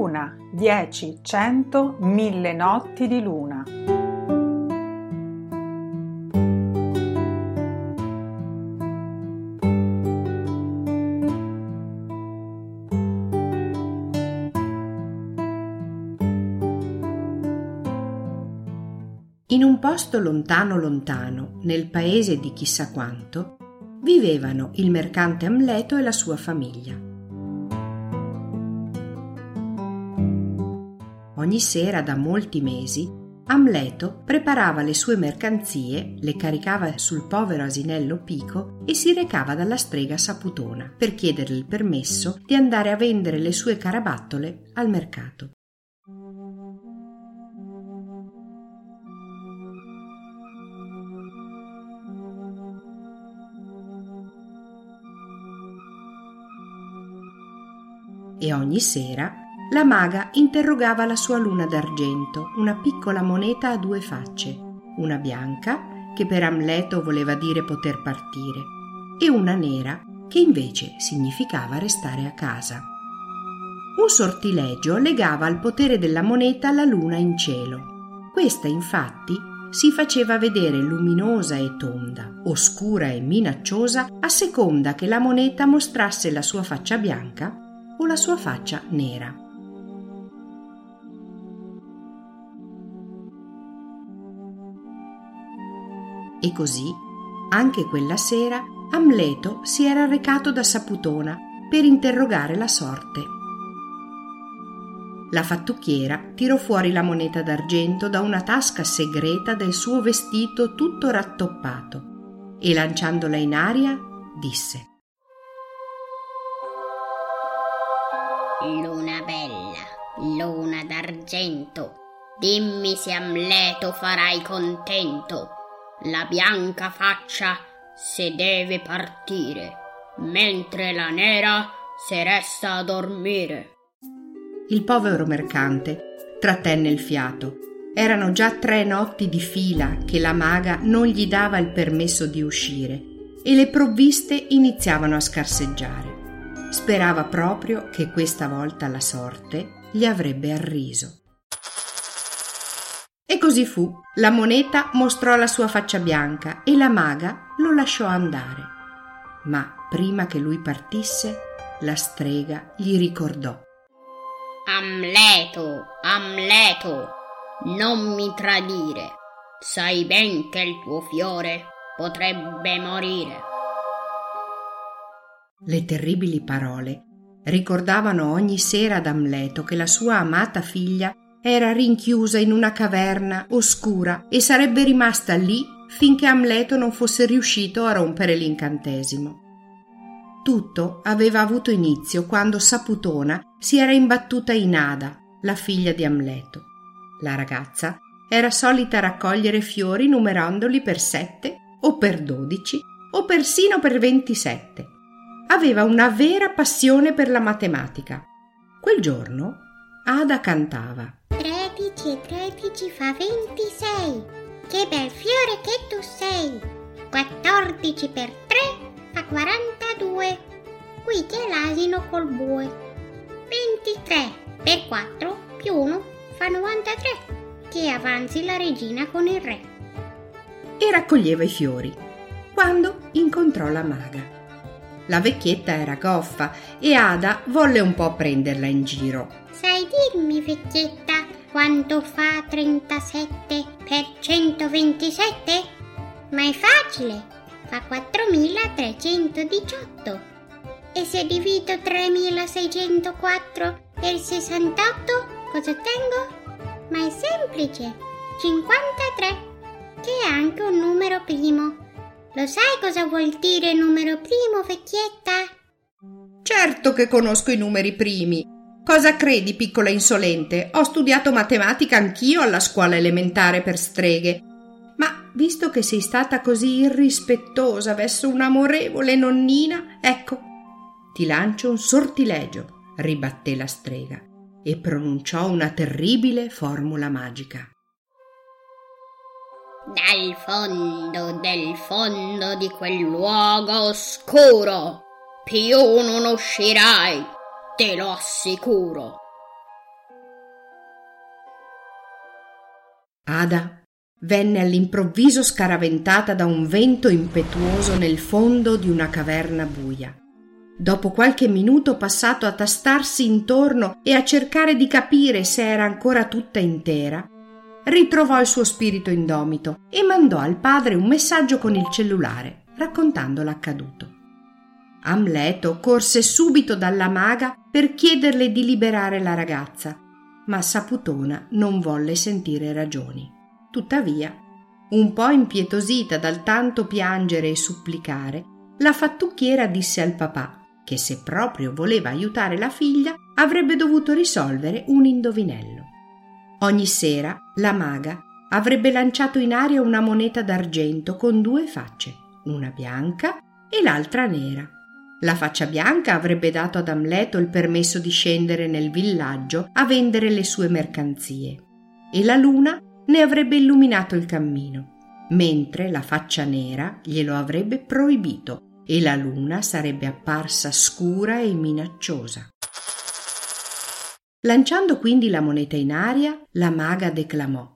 1, 10, 100, 1000 notti di luna. In un posto lontano lontano, nel paese di chissà quanto, vivevano il mercante Amleto e la sua famiglia. Ogni sera da molti mesi Amleto preparava le sue mercanzie, le caricava sul povero asinello Pico e si recava dalla strega Saputona per chiederle il permesso di andare a vendere le sue carabattole al mercato. E ogni sera la maga interrogava la sua luna d'argento, una piccola moneta a due facce, una bianca, che per Amleto voleva dire poter partire, e una nera, che invece significava restare a casa. Un sortilegio legava al potere della moneta la luna in cielo. Questa, infatti, si faceva vedere luminosa e tonda, oscura e minacciosa, a seconda che la moneta mostrasse la sua faccia bianca o la sua faccia nera. E così, anche quella sera, Amleto si era recato da Saputona per interrogare la sorte. La fattucchiera tirò fuori la moneta d'argento da una tasca segreta del suo vestito tutto rattoppato e, lanciandola in aria, disse: Luna bella, luna d'argento, dimmi se Amleto farai contento la bianca faccia se deve partire, mentre la nera se resta a dormire. Il povero mercante trattenne il fiato. Erano già 3 notti di fila che la maga non gli dava il permesso di uscire e le provviste iniziavano a scarseggiare. Sperava proprio che questa volta la sorte gli avrebbe arriso. E così fu. La moneta mostrò la sua faccia bianca e la maga lo lasciò andare. Ma prima che lui partisse, la strega gli ricordò: Amleto, Amleto, non mi tradire. Sai ben che il tuo fiore potrebbe morire. Le terribili parole ricordavano ogni sera ad Amleto che la sua amata figlia era rinchiusa in una caverna oscura e sarebbe rimasta lì finché Amleto non fosse riuscito a rompere l'incantesimo. Tutto aveva avuto inizio quando Saputona si era imbattuta in Ada, la figlia di Amleto. La ragazza era solita raccogliere fiori numerandoli per 7 o per 12 o persino per 27. Aveva una vera passione per la matematica. Quel giorno Ada cantava: 13 e 13 fa 26, che bel fiore che tu sei. 14 per 3 fa 42, qui c'è l'asino col bue. 23 per 4 più 1 fa 93, che avanzi la regina con il re. E raccoglieva i fiori, quando incontrò la maga. La vecchietta era goffa e Ada volle un po' prenderla in giro. Sai dirmi, vecchietta, quanto fa 37 per 127? Ma è facile, fa 4318. E se divido 3604 per 68, cosa ottengo? Ma è semplice, 53, che è anche un numero primo. Lo sai cosa vuol dire numero primo, vecchietta? Certo che conosco i numeri primi. Cosa credi, piccola insolente? Ho studiato matematica anch'io alla scuola elementare per streghe. Ma visto che sei stata così irrispettosa verso un'amorevole nonnina, ecco, ti lancio un sortilegio, ribatté la strega e pronunciò una terribile formula magica. Dal fondo di quel luogo oscuro più non uscirai, te lo assicuro. Ada venne all'improvviso scaraventata da un vento impetuoso nel fondo di una caverna buia. Dopo qualche minuto passato a tastarsi intorno e a cercare di capire se era ancora tutta intera, ritrovò il suo spirito indomito e mandò al padre un messaggio con il cellulare, raccontando l'accaduto. Amleto corse subito dalla maga per chiederle di liberare la ragazza, ma Saputona non volle sentire ragioni. Tuttavia, un po' impietosita dal tanto piangere e supplicare, la fattucchiera disse al papà che se proprio voleva aiutare la figlia avrebbe dovuto risolvere un indovinello. Ogni sera la maga avrebbe lanciato in aria una moneta d'argento con 2 facce, una bianca e l'altra nera. La faccia bianca avrebbe dato ad Amleto il permesso di scendere nel villaggio a vendere le sue mercanzie e la luna ne avrebbe illuminato il cammino, mentre la faccia nera glielo avrebbe proibito e la luna sarebbe apparsa scura e minacciosa. Lanciando quindi la moneta in aria, la maga declamò: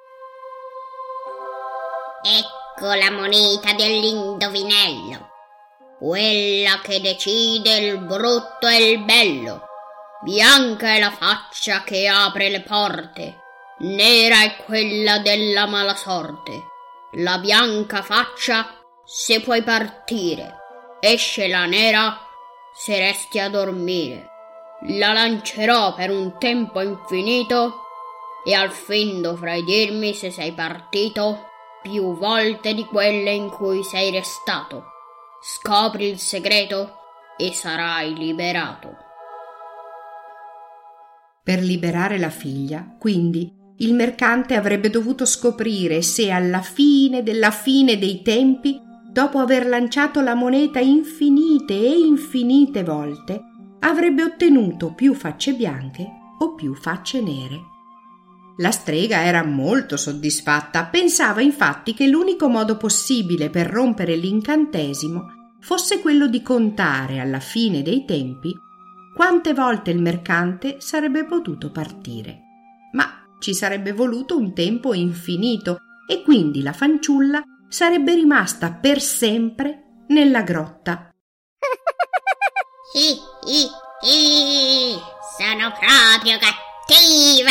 Ecco la moneta dell'indovinello, quella che decide il brutto e il bello. Bianca è la faccia che apre le porte, nera è quella della mala sorte. La bianca faccia se puoi partire, esce la nera se resti a dormire. La lancerò per un tempo infinito e al fin dovrai dirmi se sei partito più volte di quelle in cui sei restato. Scopri il segreto e sarai liberato. Per liberare la figlia, quindi, il mercante avrebbe dovuto scoprire se alla fine della fine dei tempi, dopo aver lanciato la moneta infinite e infinite volte, avrebbe ottenuto più facce bianche o più facce nere. La strega era molto soddisfatta, pensava infatti che l'unico modo possibile per rompere l'incantesimo fosse quello di contare alla fine dei tempi quante volte il mercante sarebbe potuto partire. Ma ci sarebbe voluto un tempo infinito e quindi la fanciulla sarebbe rimasta per sempre nella grotta. Sono proprio cattiva!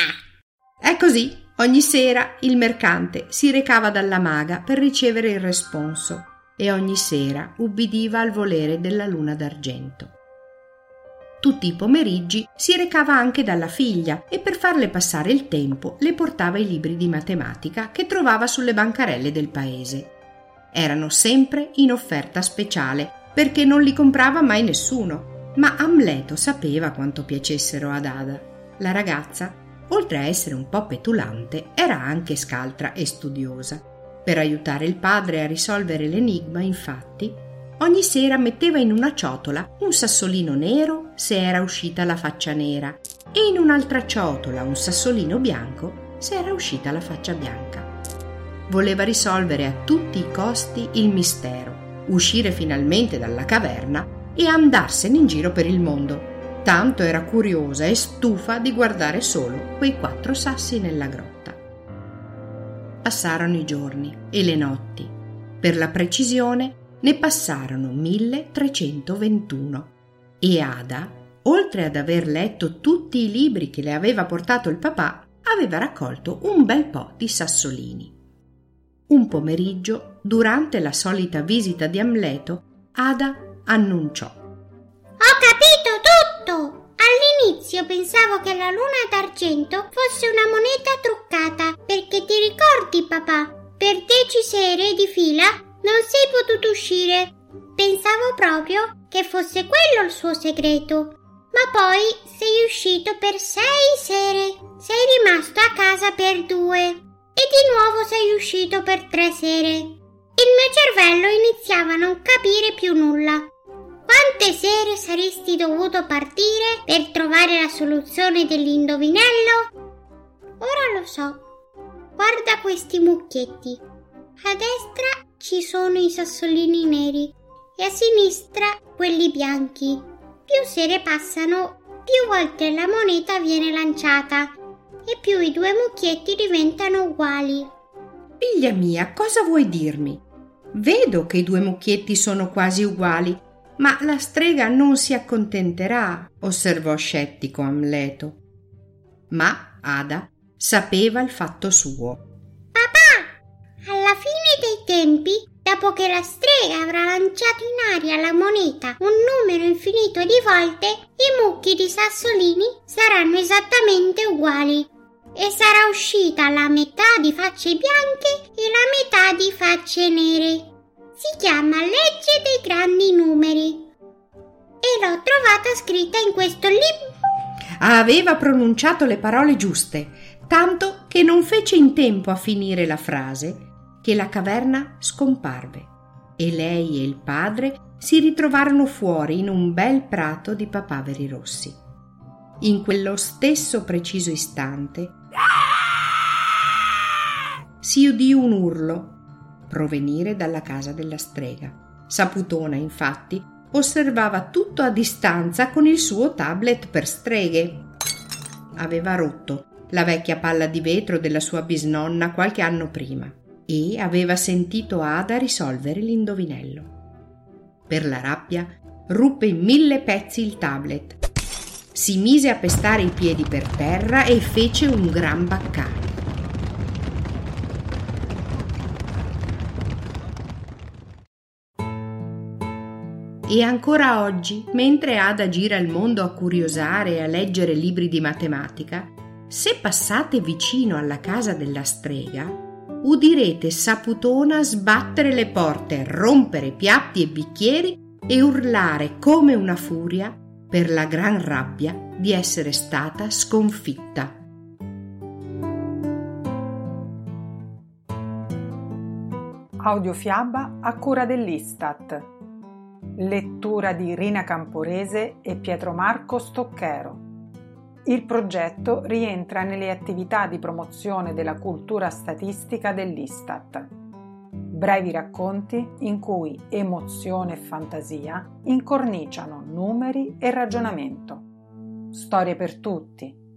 E così, ogni sera il mercante si recava dalla maga per ricevere il responso e ogni sera ubbidiva al volere della luna d'argento. Tutti i pomeriggi si recava anche dalla figlia e per farle passare il tempo le portava i libri di matematica che trovava sulle bancarelle del paese. Erano sempre in offerta speciale perché non li comprava mai nessuno, ma Amleto sapeva quanto piacessero ad Ada. La ragazza, oltre a essere un po' petulante, era anche scaltra e studiosa. Per aiutare il padre a risolvere l'enigma, infatti, ogni sera metteva in una ciotola un sassolino nero se era uscita la faccia nera e in un'altra ciotola un sassolino bianco se era uscita la faccia bianca. Voleva risolvere a tutti i costi il mistero, uscire finalmente dalla caverna e andarsene in giro per il mondo. Tanto era curiosa e stufa di guardare solo quei 4 sassi nella grotta. Passarono i giorni e le notti. Per la precisione ne passarono 1321 e Ada, oltre ad aver letto tutti i libri che le aveva portato il papà, aveva raccolto un bel po' di sassolini. Un pomeriggio, durante la solita visita di Amleto, Ada annunciò: Ho capito tutto! All'inizio pensavo che la luna d'argento fosse una moneta truccata, perché ti ricordi, papà? Per 10 sere di fila non sei potuto uscire. Pensavo proprio che fosse quello il suo segreto. Ma poi sei uscito per 6 sere. Sei rimasto a casa per 2. E di nuovo sei uscito per 3 sere. Il mio cervello iniziava a non capire più nulla. Quante sere saresti dovuto partire per trovare la soluzione dell'indovinello? Ora lo so. Guarda questi mucchietti. A destra ci sono i sassolini neri e a sinistra quelli bianchi. Più sere passano, più volte la moneta viene lanciata e più i due mucchietti diventano uguali. Figlia mia, cosa vuoi dirmi? Vedo che i due mucchietti sono quasi uguali, ma la strega non si accontenterà, osservò scettico Amleto. Ma Ada sapeva il fatto suo. Papà, alla fine dei tempi, dopo che la strega avrà lanciato in aria la moneta un numero infinito di volte, i mucchi di sassolini saranno esattamente uguali e sarà uscita la metà di facce bianche e la metà di facce nere. Si chiama legge dei grandi numeri e l'ho trovata scritta in questo libro. Aveva pronunciato le parole giuste, tanto che non fece in tempo a finire la frase che la caverna scomparve e lei e il padre si ritrovarono fuori in un bel prato di papaveri rossi. In quello stesso preciso istante si udì un urlo provenire dalla casa della strega. Saputona, infatti, osservava tutto a distanza con il suo tablet per streghe. Aveva rotto la vecchia palla di vetro della sua bisnonna qualche anno prima e aveva sentito Ada risolvere l'indovinello. Per la rabbia ruppe in 1000 pezzi il tablet, si mise a pestare i piedi per terra e fece un gran baccare. E ancora oggi, mentre Ada gira il mondo a curiosare e a leggere libri di matematica, se passate vicino alla casa della strega, udirete Saputona sbattere le porte, rompere piatti e bicchieri e urlare come una furia per la gran rabbia di essere stata sconfitta. Audiofiaba a cura dell'Istat. Lettura di Rina Camporese e Pietro Marco Stocchero. Il progetto rientra nelle attività di promozione della cultura statistica dell'Istat. Brevi racconti in cui emozione e fantasia incorniciano numeri e ragionamento. Storie per tutti,